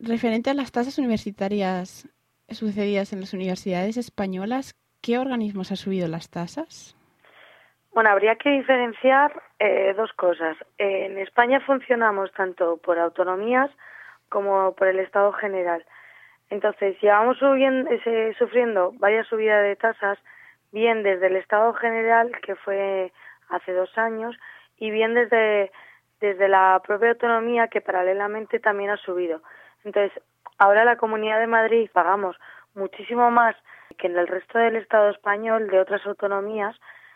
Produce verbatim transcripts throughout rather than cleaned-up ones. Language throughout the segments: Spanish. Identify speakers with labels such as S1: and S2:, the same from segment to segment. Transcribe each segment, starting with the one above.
S1: Referente a las tasas universitarias sucedidas en las universidades españolas, ¿qué organismos ha subido las tasas?
S2: Bueno, habría que diferenciar eh, dos cosas. En España funcionamos tanto por autonomías como por el Estado general. Entonces, llevamos subiendo, ese, sufriendo varias subidas de tasas, bien desde el Estado general, que fue hace dos años, y bien desde, desde la propia autonomía, que paralelamente también ha subido. Entonces, ahora la Comunidad de Madrid pagamos muchísimo más que en el resto del Estado español, de otras autonomías,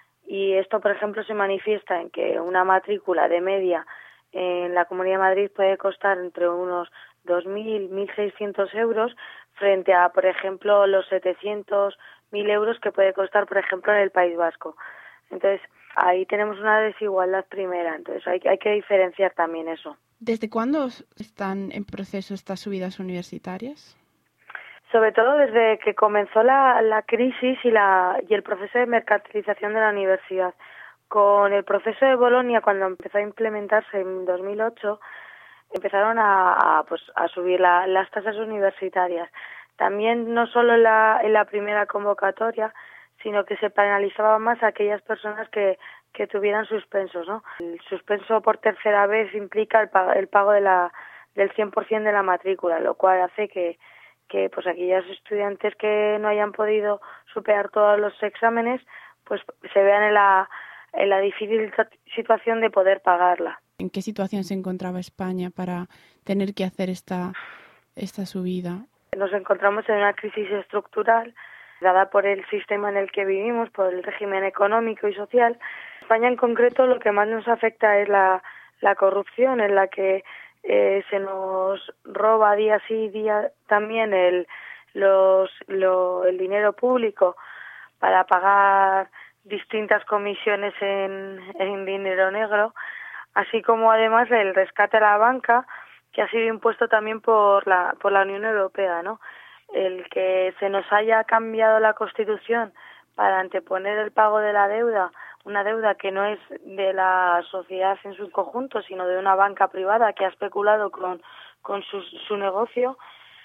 S2: y esto, por ejemplo, se manifiesta en que una matrícula de media en la Comunidad de Madrid puede costar entre unos dos mil, mil seiscientos euros frente a, por ejemplo, los setecientos, mil euros que puede costar, por ejemplo, en el País Vasco. Entonces, ahí tenemos una desigualdad primera. Entonces, hay, hay que diferenciar también eso.
S1: ¿Desde cuándo están en proceso estas subidas universitarias?
S2: Sobre todo desde que comenzó la, la crisis y, la, y el proceso de mercantilización de la universidad. Con el proceso de Bolonia, cuando empezó a implementarse en dos mil ocho, empezaron a, a, pues, a subir la, las tasas universitarias. También no solo en la, en la primera convocatoria, sino que se penalizaba más a aquellas personas que, que tuvieran suspensos, ¿no? El suspenso por tercera vez implica el pago, el pago de la, del cien por ciento de la matrícula, lo cual hace que que pues aquellos estudiantes que no hayan podido superar todos los exámenes pues se vean en la, en la difícil situación de poder pagarla.
S1: ¿En qué situación se encontraba España para tener que hacer esta, esta subida?
S2: Nos encontramos en una crisis estructural dada por el sistema en el que vivimos, por el régimen económico y social. España en concreto lo que más nos afecta es la, la corrupción, en la que Eh, se nos roba día sí día también el los lo, el dinero público para pagar distintas comisiones en, en dinero negro, así como además el rescate a la banca, que ha sido impuesto también por la por la Unión Europea, ¿no? El que se nos haya cambiado la Constitución para anteponer el pago de la deuda, una deuda que no es de la sociedad en su conjunto, sino de una banca privada que ha especulado con, con su, su negocio,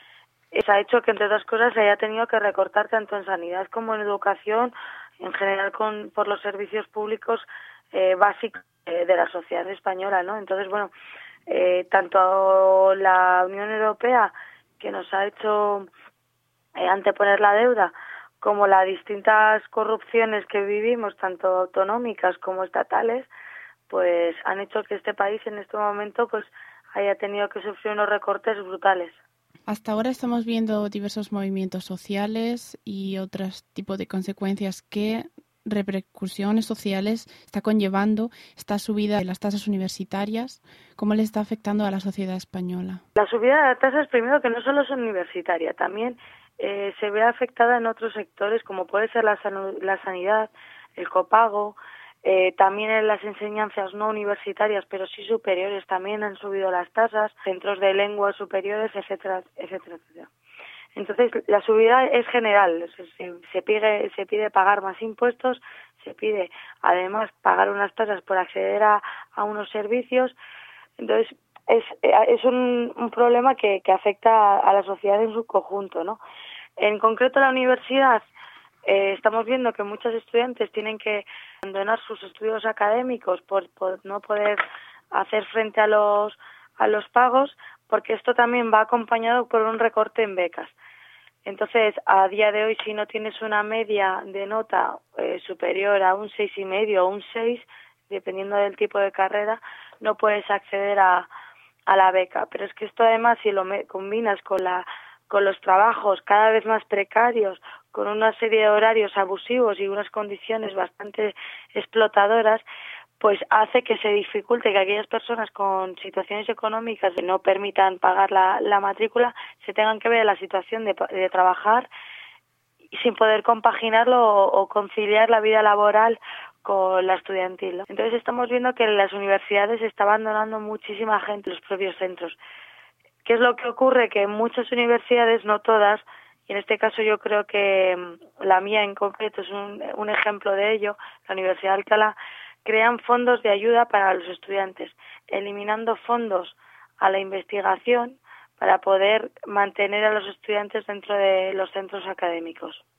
S2: eso ha hecho que, entre otras cosas, se haya tenido que recortar tanto en sanidad como en educación, en general con por los servicios públicos eh, básicos eh, de la sociedad española, ¿no? Entonces, bueno, eh, tanto la Unión Europea, que nos ha hecho eh, anteponer la deuda, como las distintas corrupciones que vivimos, tanto autonómicas como estatales, pues han hecho que este país en este momento pues haya tenido que sufrir unos recortes brutales.
S1: Hasta ahora estamos viendo diversos movimientos sociales y otros tipos de consecuencias. ¿Qué repercusiones sociales está conllevando esta subida de las tasas universitarias? ¿Cómo le está afectando a la sociedad española?
S2: La subida de tasas, primero, que no solo es universitaria, también eh, se ve afectada en otros sectores, como puede ser la, san- la sanidad, el copago, eh, también en las enseñanzas no universitarias, pero sí superiores, también han subido las tasas, centros de lenguas superiores, etcétera, etcétera, etcétera. Entonces, la subida es general, se, se pide se pide pagar más impuestos, se pide además pagar unas tasas por acceder a, a unos servicios. Entonces, es, es un, un problema que, que afecta a la sociedad en su conjunto, ¿no? En concreto, la universidad, eh, estamos viendo que muchos estudiantes tienen que abandonar sus estudios académicos por, por no poder hacer frente a los, a los pagos, porque esto también va acompañado por un recorte en becas. Entonces, a día de hoy, si no tienes una media de nota eh, superior a un seis y medio o un seis, dependiendo del tipo de carrera, no puedes acceder a, a la beca. Pero es que esto, además, si lo me, combinas con la con los trabajos cada vez más precarios, con una serie de horarios abusivos y unas condiciones bastante explotadoras, pues hace que se dificulte que aquellas personas con situaciones económicas que no permitan pagar la, la matrícula se tengan que ver en la situación de, de trabajar sin poder compaginarlo o, o conciliar la vida laboral con la estudiantil, ¿no? Entonces estamos viendo que en las universidades se está abandonando muchísima gente en los propios centros. ¿Qué es lo que ocurre? Que en muchas universidades, no todas, y en este caso yo creo que la mía en concreto es un, un ejemplo de ello, la Universidad de Alcalá, crean fondos de ayuda para los estudiantes, eliminando fondos a la investigación para poder mantener a los estudiantes dentro de los centros académicos.